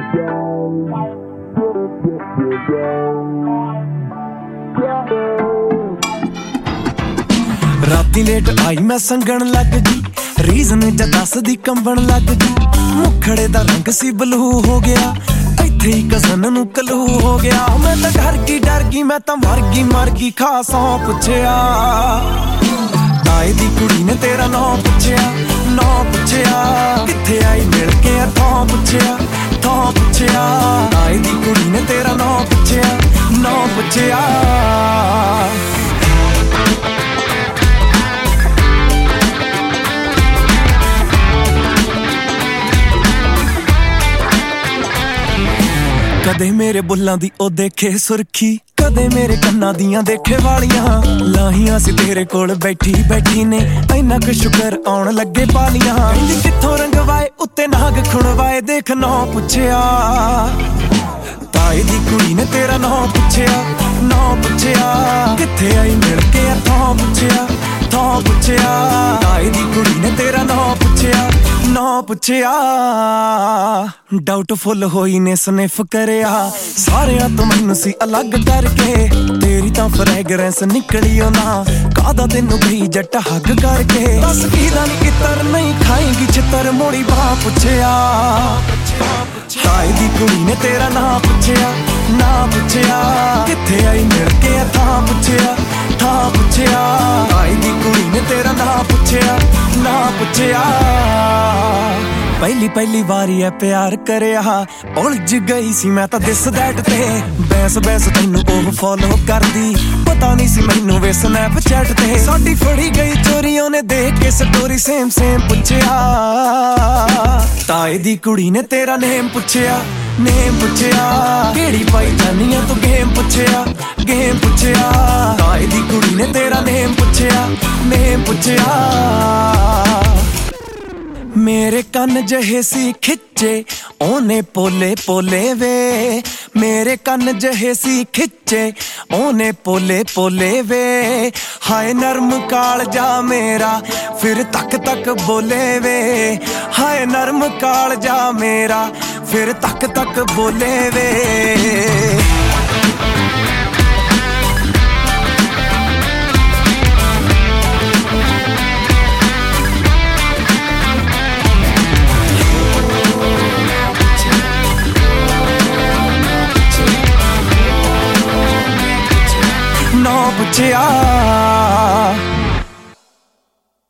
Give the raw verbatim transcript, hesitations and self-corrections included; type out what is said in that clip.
राती लेट आई मैं संगण लग गई, रीजन ज दसदी कंबण लग गई। मुखड़े दा रंग सी ब्लू हो गया, इत्थे ही कसन नू कलू हो गया। मैं तां डर गई डर गई मैं तां मर गई मर गई। खासों पुछया ताए दी कुड़ी ने तेरा नां पुछया, नां पुछया कित्थे आई मिल के थां पुछया, थां पुछया ताए दी कुड़ी ने तेरा नां पुछया, नां पुछया। कदे मेरे बुल्लां दी ओ देखे सुरखी, कदे मेरे कन्नां दियां देखे वालियां। लाहियां सी तेरे कोल बैठी बैठी ने, इन्ना क शुकर आउण लगे पालियां। कहंदी कित्थों रंगवाए उत्ते नाग खुणवाए, देख नां पुछया ताए दी कुड़ी ने तेरा नां पुछया, नां पुछया कित्थे आई मिल के थां पुछया, थां पुछया ताए दी कुड़ी ने तेरा नां पुछया, नां पुछया। डाउटफुल होई ने स्निफ करया, सारियां तो मैनू सी अलग करके। तेरी तां फ्रैगरेंस निकली ओ ना, कादा तेनू गई जट हग करके। दस कीदा नी इतर नहीं खाएंगी छितर, मोड़ी बां पुछया ताए दी कुड़ी ने तेरा नां पुछया, नां पुछया कित्थे आई मिल के थां पुछया, थां पुछया ताए दी कुड़ी ने तेरा नां पुछया, नां पुछया। पहली पहली बारी है प्यार करया, उलझ गई सी मैं तां दिस दैट ते। बैंस बैंस तैनू ओह फॉलो करदी, पता नहीं सी मैनू वे स्नैपचैट ते। साडी फड़ी गई चोरी ओने देख के स्टोरी सेम सेम पुछया, ताए दी कुड़ी ने तेरा नेम पुछया, नेम पुछया केड़ी पाई जानी आ तू गेम पुछया, गेम पुछया ताए दी कुड़ी ने तेरा नेम पुछया, नेम पुछया। मेरे कन जहे सी खिच्चे ओने पोले पोले वे, मेरे कन जहे सी खिच्चे ओने पोले पोले वे। हाय नरम कालजा मेरा फिर तक तक बोले वे, हाय नरम कालजा मेरा फिर तक तक बोले वे। नां पुछया